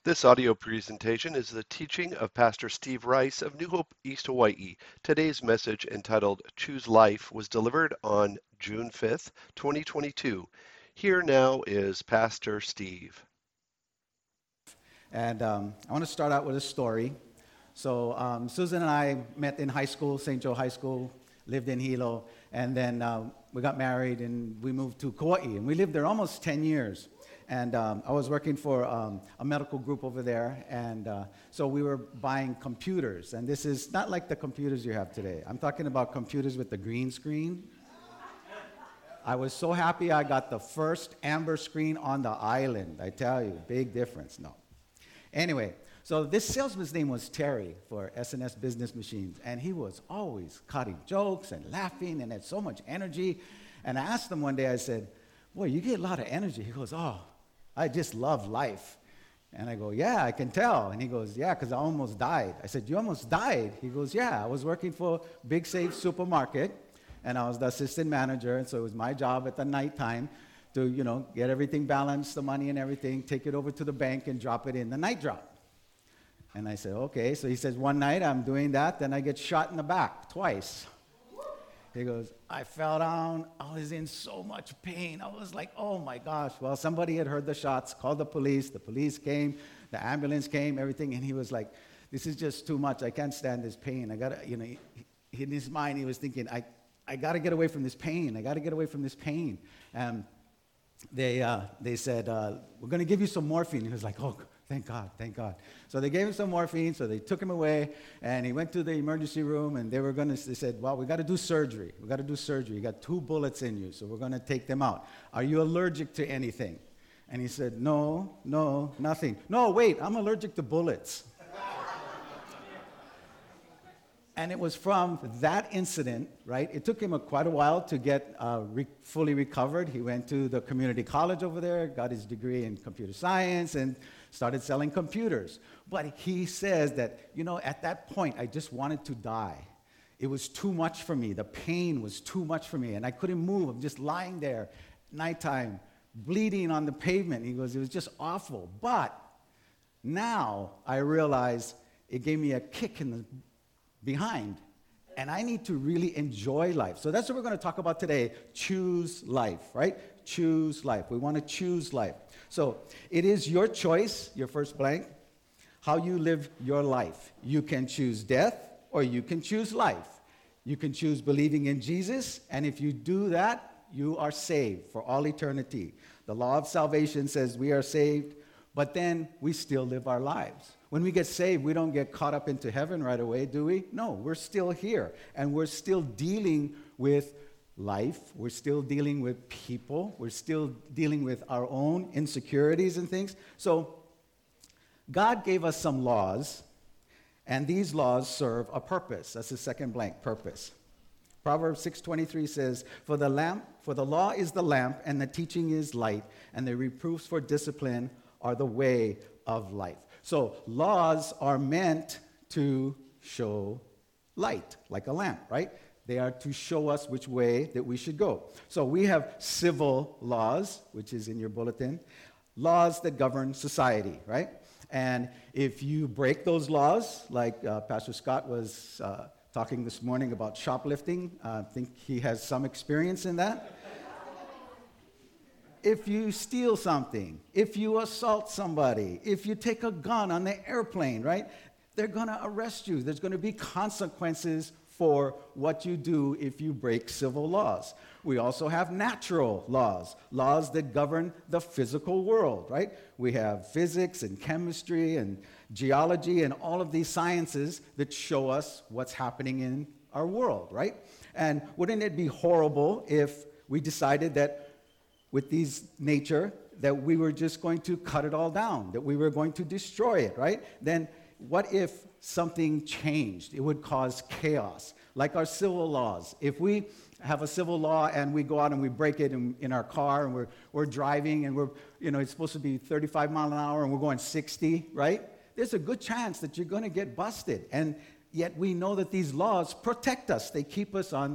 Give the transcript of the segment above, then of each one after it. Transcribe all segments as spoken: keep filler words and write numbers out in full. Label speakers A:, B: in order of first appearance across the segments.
A: This audio presentation is the teaching of Pastor Steve Rice of New Hope, East Hawaii. Today's message, entitled Choose Life, was delivered on June fifth, twenty twenty-two. Here now is Pastor Steve.
B: And um, I want to start out with a story. So um, Susan and I met in high school, Saint Joe High School, lived in Hilo, and then uh, we got married and we moved to Kauai, and we lived there almost ten years. And um, I was working for um, a medical group over there, and uh, so we were buying computers. And this is not like the computers you have today. I'm talking about computers with the green screen. I was so happy I got the first amber screen on the island. I tell you, big difference. No. Anyway, so this salesman's name was Terry for S and S Business Machines, and he was always cutting jokes and laughing and had so much energy. And I asked him one day, I said, boy, you get a lot of energy. He goes, oh, I just love life. And I go, yeah, I can tell. And he goes, yeah, because I almost died. I said, you almost died? He goes, yeah, I was working for Big Safe Supermarket, and I was the assistant manager, and so it was my job at the nighttime to, you know, get everything balanced, the money and everything, take it over to the bank and drop it in the night drop. And I said, okay. So he says, one night I'm doing that, then I get shot in the back twice. He goes, I fell down. I was in so much pain. I was like, oh, my gosh. Well, somebody had heard the shots, called the police. The police came. The ambulance came, everything. And he was like, this is just too much. I can't stand this pain. I got to, you know, he, he, in his mind, he was thinking, I, I got to get away from this pain. I got to get away from this pain. And they, uh, they said, uh, we're going to give you some morphine. He was like, oh, thank God, thank God. So they gave him some morphine, so they took him away, and he went to the emergency room, and they were going to, they said, well, we got to do surgery. We got to do surgery. You got two bullets in you, so we're going to take them out. Are you allergic to anything? And he said, no, no, nothing. No, wait, I'm allergic to bullets. And it was from that incident, right? It took him a, quite a while to get uh, re- fully recovered. He went to the community college over there, got his degree in computer science, and started selling computers. But he says that, you know, at that point, I just wanted to die. It was too much for me. The pain was too much for me, and I couldn't move. I'm just lying there, nighttime, bleeding on the pavement. He goes, it was just awful. But now I realize it gave me a kick in the behind, and I need to really enjoy life. So that's what we're going to talk about today. Choose life, right? Choose life. We want to choose life. So it is your choice, your first blank, how you live your life. You can choose death, or you can choose life. You can choose believing in Jesus, and if you do that, you are saved for all eternity. The law of salvation says we are saved, but then we still live our lives. When we get saved, we don't get caught up into heaven right away, do we? No, we're still here, and we're still dealing with life. We're still dealing with people. We're still dealing with our own insecurities and things. So God gave us some laws, and these laws serve a purpose. That's the second blank, purpose. Proverbs six twenty-three says, For the lamp, for the law is the lamp, and the teaching is light, and the reproofs for discipline are the way of life. So laws are meant to show light, like a lamp, right? They are to show us which way that we should go. So we have civil laws, which is in your bulletin, laws that govern society, right? And if you break those laws, like uh, Pastor Scott was uh, talking this morning about shoplifting, uh, I think he has some experience in that. If you steal something, if you assault somebody, if you take a gun on the airplane, right? They're going to arrest you. There's going to be consequences for what you do if you break civil laws. We also have natural laws, laws that govern the physical world, right? We have physics and chemistry and geology and all of these sciences that show us what's happening in our world, right? And wouldn't it be horrible if we decided that with these nature, that we were just going to cut it all down, that we were going to destroy it, right? Then what if something changed? It would cause chaos, like our civil laws. If we have a civil law and we go out and we break it in, in our car and we're, we're driving and we're, you know, it's supposed to be thirty-five miles an hour and we're going sixty, right? There's a good chance that you're going to get busted. And yet we know that these laws protect us. They keep us on the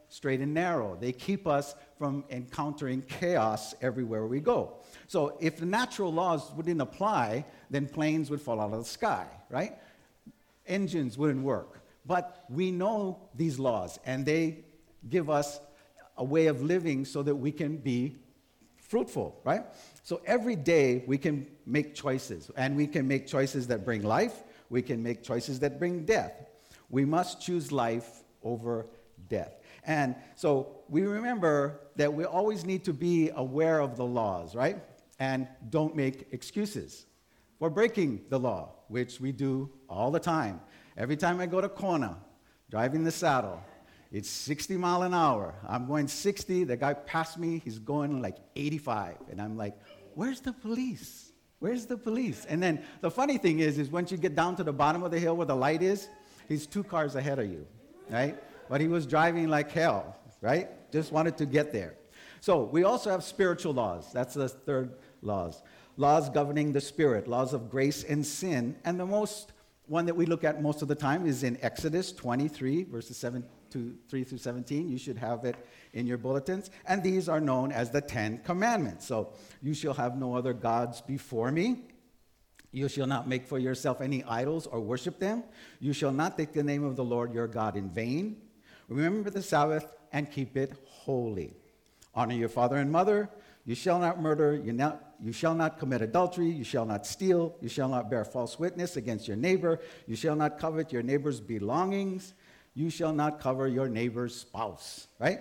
B: straight and narrow. They keep us from encountering chaos everywhere we go. So if the natural laws wouldn't apply, then planes would fall out of the sky, right? Engines wouldn't work. But we know these laws, and they give us a way of living so that we can be fruitful, right? So every day we can make choices, and we can make choices that bring life. We can make choices that bring death. We must choose life over death. And so we remember that we always need to be aware of the laws, right? And don't make excuses for breaking the law, which we do all the time. Every time I go to Kona, driving the saddle, it's sixty mile an hour. I'm going sixty. The guy passed me. He's going like eighty-five. And I'm like, where's the police? Where's the police? And then the funny thing is, is once you get down to the bottom of the hill where the light is, he's two cars ahead of you, right? But he was driving like hell, right? Just wanted to get there. So we also have spiritual laws. That's the third laws. Laws governing the spirit, laws of grace and sin. And the most one that we look at most of the time is in Exodus twenty-three, verses seven to three through seventeen. You should have it in your bulletins. And these are known as the Ten Commandments. So you shall have no other gods before me. You shall not make for yourself any idols or worship them. You shall not take the name of the Lord your God in vain. Remember the Sabbath and keep it holy. Honor your father and mother. You shall not murder. You, not, you shall not commit adultery. You shall not steal. You shall not bear false witness against your neighbor. You shall not covet your neighbor's belongings. You shall not cover your neighbor's spouse. Right?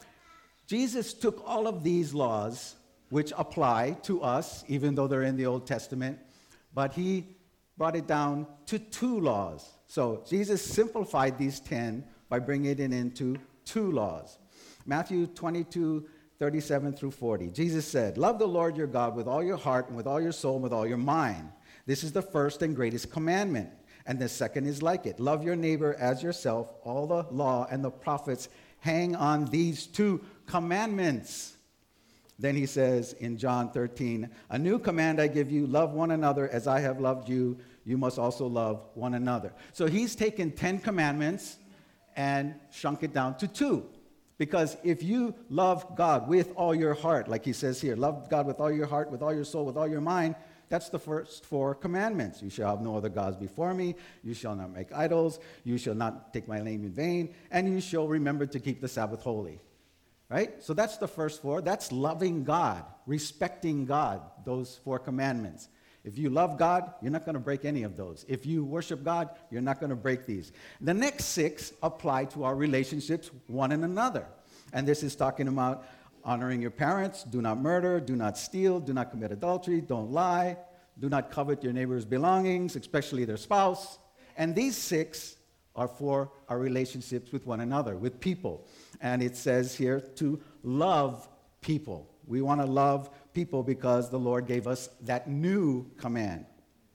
B: Jesus took all of these laws, which apply to us, even though they're in the Old Testament, but he brought it down to two laws. So Jesus simplified these ten by bringing it into two laws. Matthew twenty-two, thirty-seven through forty. Jesus said, love the Lord your God with all your heart and with all your soul and with all your mind. This is the first and greatest commandment. And the second is like it. Love your neighbor as yourself. All the law and the prophets hang on these two commandments. Then he says in John thirteen, a new command I give you, love one another as I have loved you. You must also love one another. So he's taken ten commandments and shrunk it down to two. Because if you love God with all your heart, like he says here, love God with all your heart, with all your soul, with all your mind, that's the first four commandments. You shall have no other gods before me. You shall not make idols. You shall not take my name in vain. And you shall remember to keep the Sabbath holy. Right? So that's the first four. That's loving God, respecting God, those four commandments. If you love God, you're not going to break any of those. If you worship God, you're not going to break these. The next six apply to our relationships one and another. And this is talking about honoring your parents, do not murder, do not steal, do not commit adultery, don't lie, do not covet your neighbor's belongings, especially their spouse. And these six are for our relationships with one another, with people. And it says here to love people. We want to love people because the Lord gave us that new command.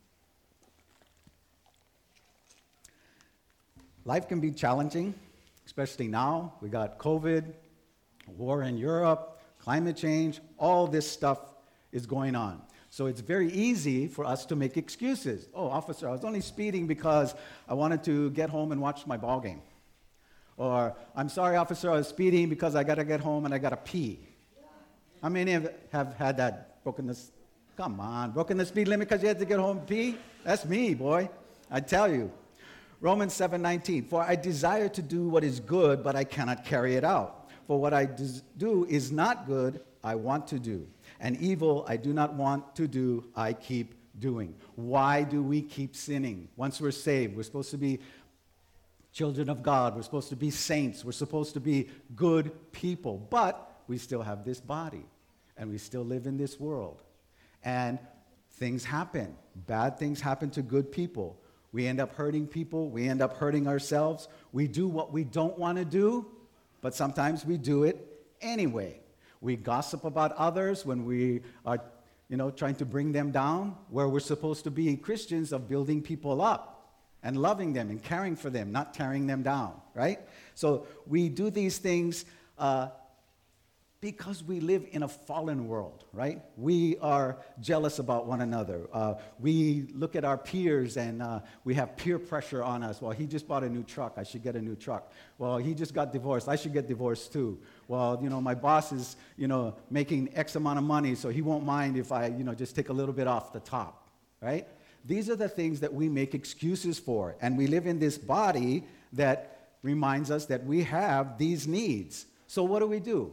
B: Life can be challenging, especially now. We got COVID, war in Europe, climate change, all this stuff is going on. So it's very easy for us to make excuses. Oh, officer, I was only speeding because I wanted to get home and watch my ball game. Or, I'm sorry, officer, I was speeding because I got to get home and I got to pee. How many have, have had that broken this? Come on, broken the speed limit because you had to get home and pee? That's me, boy. I tell you. Romans seven nineteen, for I desire to do what is good, but I cannot carry it out. For what I des- do is not good, I want to do. And evil I do not want to do, I keep doing. Why do we keep sinning? Once we're saved, we're supposed to be children of God. We're supposed to be saints. We're supposed to be good people. But we still have this body, and we still live in this world. And things happen. Bad things happen to good people. We end up hurting people. We end up hurting ourselves. We do what we don't want to do, but sometimes we do it anyway. We gossip about others when we are, you know, trying to bring them down, where we're supposed to be Christians of building people up and loving them and caring for them, not tearing them down, right? So we do these things uh, Because we live in a fallen world, right? We are jealous about one another. Uh, we look at our peers and uh, we have peer pressure on us. Well, he just bought a new truck. I should get a new truck. Well, he just got divorced. I should get divorced too. Well, you know, my boss is, you know, making X amount of money, so he won't mind if I, you know, just take a little bit off the top, right? These are the things that we make excuses for. And we live in this body that reminds us that we have these needs. So what do we do?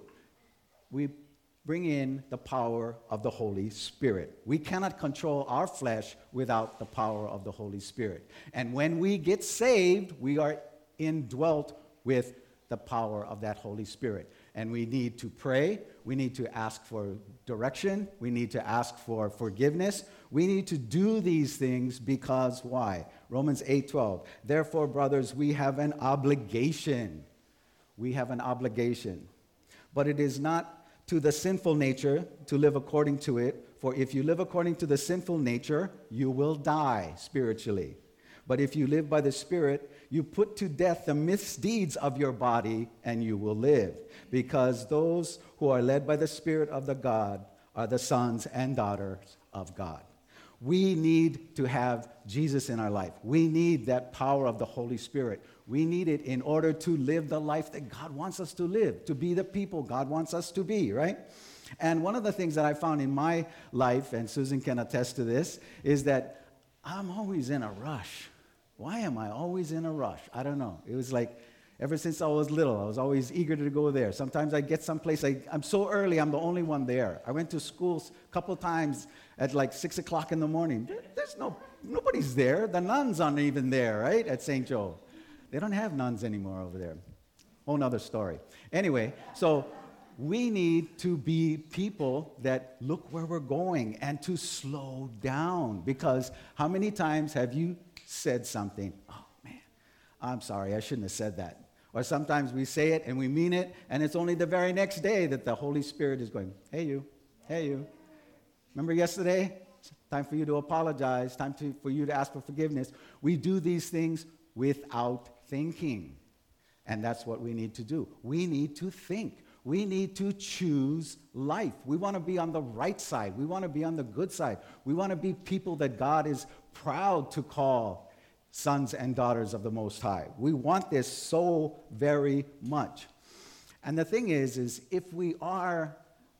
B: We bring in the power of the Holy Spirit. We cannot control our flesh without the power of the Holy Spirit. And when we get saved, we are indwelt with the power of that Holy Spirit. And we need to pray. We need to ask for direction. We need to ask for forgiveness. We need to do these things because why? Romans eight twelve. Therefore, brothers, we have an obligation. We have an obligation. But it is not to the sinful nature to live according to it, for if you live according to the sinful nature, you will die spiritually. But if you live by the Spirit, you put to death the misdeeds of your body, and you will live. Because those who are led by the Spirit of the God are the sons and daughters of God. We need to have Jesus in our life. We need that power of the Holy Spirit. We need it in order to live the life that God wants us to live, to be the people God wants us to be, right? And one of the things that I found in my life, and Susan can attest to this, is that I'm always in a rush. Why am I always in a rush? I don't know. It was like ever since I was little, I was always eager to go there. Sometimes I get someplace, I, I'm so early, I'm the only one there. I went to school a couple times at like six o'clock in the morning. There, there's no, nobody's there. The nuns aren't even there, right, at Saint Joe. They don't have nuns anymore over there. Whole nother story. Anyway, so we need to be people that look where we're going and to slow down. Because how many times have you said something, oh man, I'm sorry, I shouldn't have said that. Or sometimes we say it and we mean it, and it's only the very next day that the Holy Spirit is going, hey you, hey you. Remember yesterday? Time for you to apologize, time to, for you to ask for forgiveness. We do these things without thinking. And that's what we need to do. We need to think. We need to choose life. We want to be on the right side. We want to be on the good side. We want to be people that God is proud to call sons and daughters of the Most High. We want this so very much. And the thing is, is if we are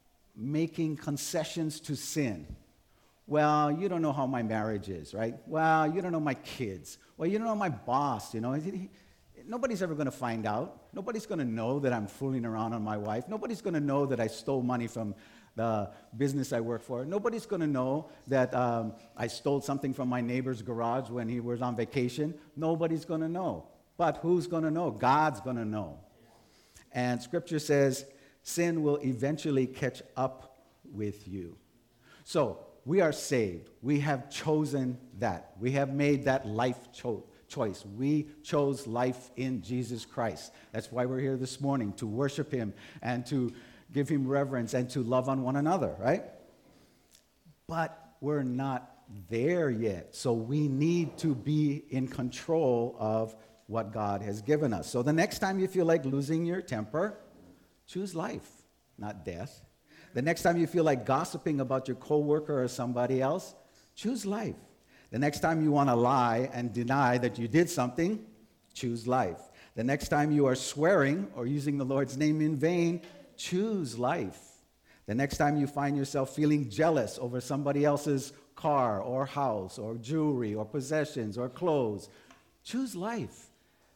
B: making concessions to sin, well, you don't know how my marriage is, right? Well, you don't know my kids. Well, you don't know my boss, you know. He, nobody's ever going to find out. Nobody's going to know that I'm fooling around on my wife. Nobody's going to know that I stole money from the business I work for. Nobody's going to know that um, I stole something from my neighbor's garage when he was on vacation. Nobody's going to know. But who's going to know? God's going to know. And Scripture says sin will eventually catch up with you. So we are saved. We have chosen that. We have made that life cho- choice. We chose life in Jesus Christ. That's why we're here this morning, to worship Him and to give Him reverence and to love on one another, right? But we're not there yet. So we need to be in control of what God has given us. So the next time you feel like losing your temper, choose life, not death. The next time you feel like gossiping about your coworker or somebody else, choose life. The next time you want to lie and deny that you did something, choose life. The next time you are swearing or using the Lord's name in vain, choose life. The next time you find yourself feeling jealous over somebody else's car or house or jewelry or possessions or clothes, choose life.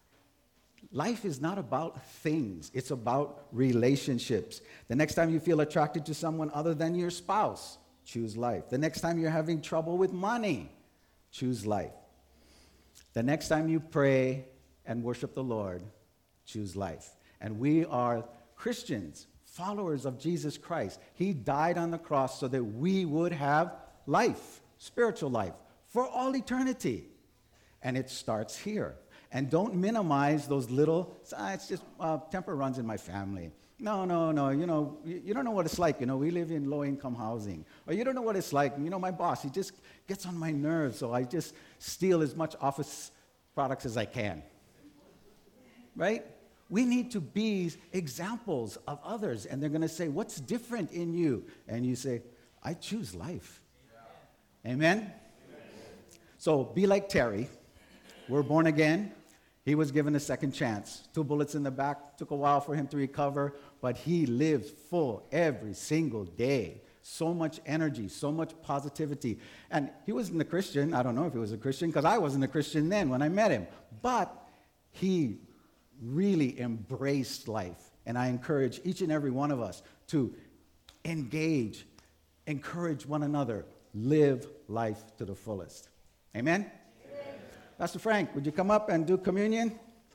B: Life is not about things. It's about relationships. The next time you feel attracted to someone other than your spouse, choose life. The next time you're having trouble with money, choose life. The next time you pray and worship the Lord, choose life. And we are Christians, followers of Jesus Christ. He died on the cross so that we would have life, spiritual life, for all eternity. And it starts here. And don't minimize those little, ah, it's just uh, temper runs in my family. No, no, no, you know, you, you don't know what it's like. You know, we live in low-income housing. Or you don't know what it's like. You know, my boss, he just gets on my nerves, so I just steal as much office products as I can. Right? We need to be examples of others. And they're going to say, what's different in you? And you say, I choose life. Yeah. Amen? Amen? So be like Terry. We're born again. He was given a second chance. Two bullets in the back. Took a while for him to recover, but he lived full every single day. So much energy, so much positivity. And he wasn't a Christian. I don't know if he was a Christian, because I wasn't a Christian then when I met him. But he really embraced life. And I encourage each and every one of us to engage, encourage one another, live life to the fullest. Amen? Pastor Frank, would you come up and do communion?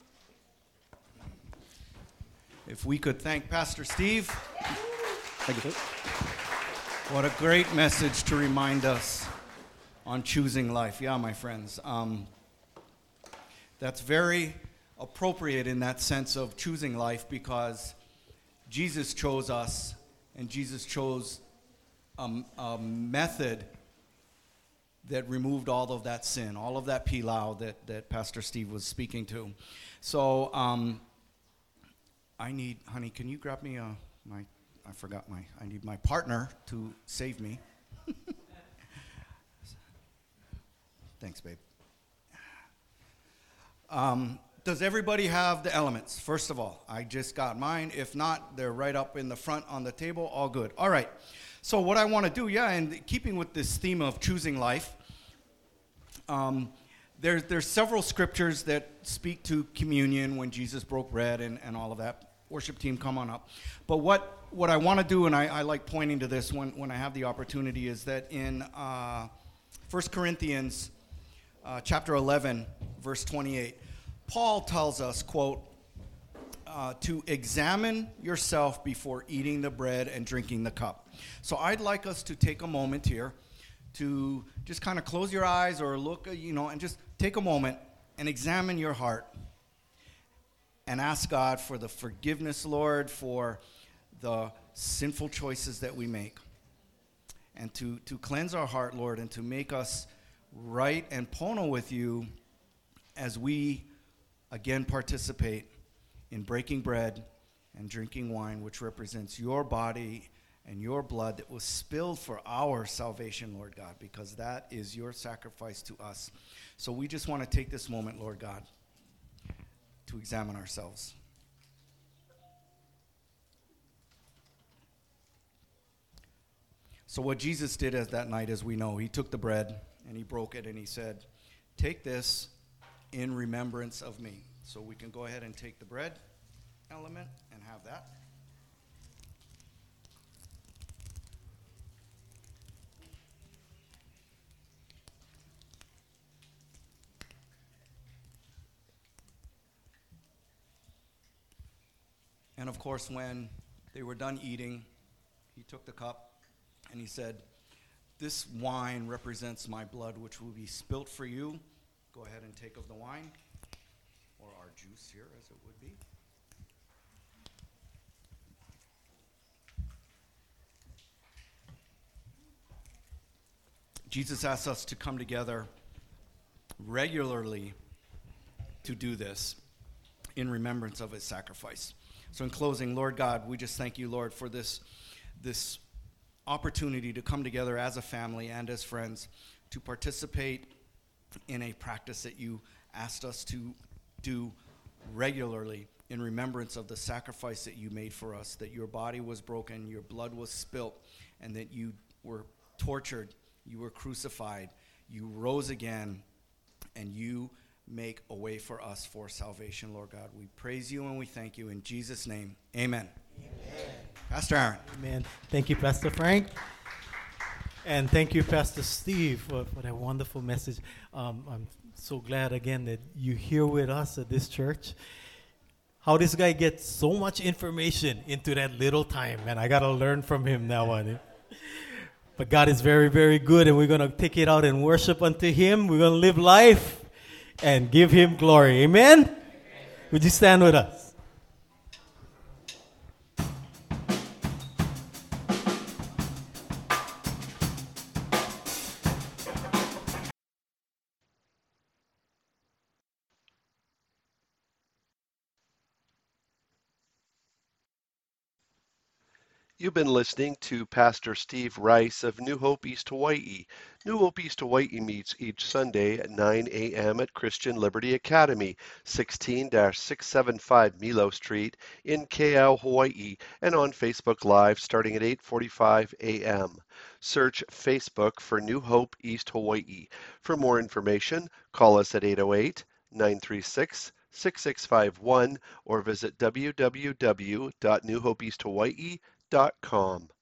C: If we could thank Pastor Steve.
B: Thank you, sir.
C: What a great message to remind us on choosing life. Yeah, my friends. Um, that's very appropriate in that sense of choosing life, because Jesus chose us, and Jesus chose a, a method that removed all of that sin, all of that pilau that, that Pastor Steve was speaking to. So um, I need, honey, can you grab me a, my, I forgot my, I need my partner to save me. Thanks, babe. Um, does everybody have the elements? First of all, I just got mine. If not, they're right up in the front on the table. All good. All right. So what I want to do, yeah, and keeping with this theme of choosing life, um, there's there's several scriptures that speak to communion when Jesus broke bread and, and all of that. Worship team, come on up. But what, what I want to do, and I, I like pointing to this when, when I have the opportunity, is that in uh, First Corinthians uh, chapter eleven, verse twenty-eight, Paul tells us, quote, uh, to examine yourself before eating the bread and drinking the cup. So I'd like us to take a moment here to just kind of close your eyes or look, you know, and just take a moment and examine your heart and ask God for the forgiveness, Lord, for the sinful choices that we make, and to, to cleanse our heart, Lord, and to make us right and pono with you as we again participate in breaking bread and drinking wine, which represents your body and your blood that was spilled for our salvation, Lord God, because that is your sacrifice to us. So we just want to take this moment, Lord God, to examine ourselves. So what Jesus did as that night, as we know, he took the bread and he broke it and he said, take this in remembrance of me. So we can go ahead and take the bread element and have that. And of course, when they were done eating, he took the cup and he said, this wine represents my blood, which will be spilt for you. Go ahead and take of the wine, or our juice here, as it would be. Jesus asks us to come together regularly to do this in remembrance of his sacrifice. So in closing, Lord God, we just thank you, Lord, for this, this opportunity to come together as a family and as friends to participate in a practice that you asked us to do regularly in remembrance of the sacrifice that you made for us, that your body was broken, your blood was spilt, and that you were tortured, you were crucified, you rose again, and you make a way for us for salvation, Lord God. We praise you and we thank you in Jesus' name. Amen. Amen. Pastor Aaron.
D: Amen. Thank you, Pastor Frank. And thank you, Pastor Steve, for, for that wonderful message. Um, I'm so glad, again, that you're here with us at this church. How this guy gets so much information into that little time, man. I got to learn from him now on it. But God is very, very good, and we're going to take it out and worship unto him. We're going to live life and give him glory. Amen? Amen. Would you stand with us?
A: You've been listening to Pastor Steve Rice of New Hope East Hawaii. New Hope East Hawaii meets each Sunday at nine a.m. at Christian Liberty Academy, sixteen six seventy-five Milo Street in Keau, Hawaii, and on Facebook Live starting at eight forty-five a.m. Search Facebook for New Hope East Hawaii. For more information, call us at eight oh eight, nine three six, six six five one or visit w w w dot new hope east hawaii dot com.